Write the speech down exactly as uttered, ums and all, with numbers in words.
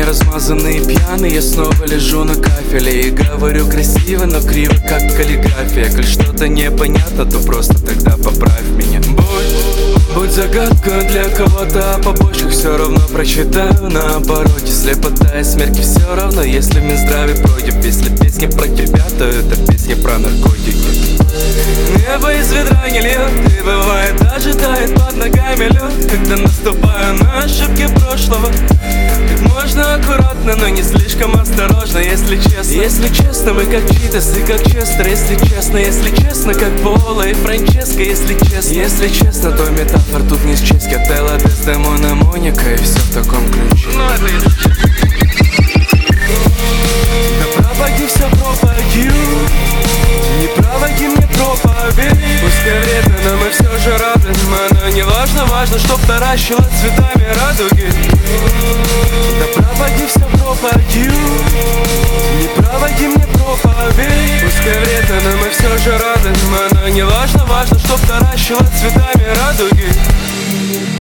размазанный и пьяный, я снова лежу на кафеле и говорю красиво, но криво, как каллиграфия. Коль что-то непонятно, то просто тогда поправь меня. Будь, будь загадкой для кого-то, а по почках все равно прочитаю наоборот. Слепота и смерти все равно, если в Минздраве пройдем. Если песни про тебя, то это песни про наркотики. Небо из ведра не льет, и бывает даже тает под ногами лед, когда наступаю на ошибки прошлого. Как можно аккуратно, но не слишком осторожно, если честно. Если честно, мы как Читас и как Честер. Если честно, если честно, как Пола и Франческо. Если честно, если честно, то метафор тут не счесть. Отелло, Дездемона, Моника и все в таком ключе. Ну это если честно. Да пропади все, пропади. Не проводи мне проповедь. Пускай вредно, но мы все же рады. Но не важно, важно, чтоб таращило цветами радуги. Да проводи все, пропади. Не проводи мне проповедь. Пускай вредно, но мы все же рады. Но не важно, важно, чтоб таращило цветами радуги.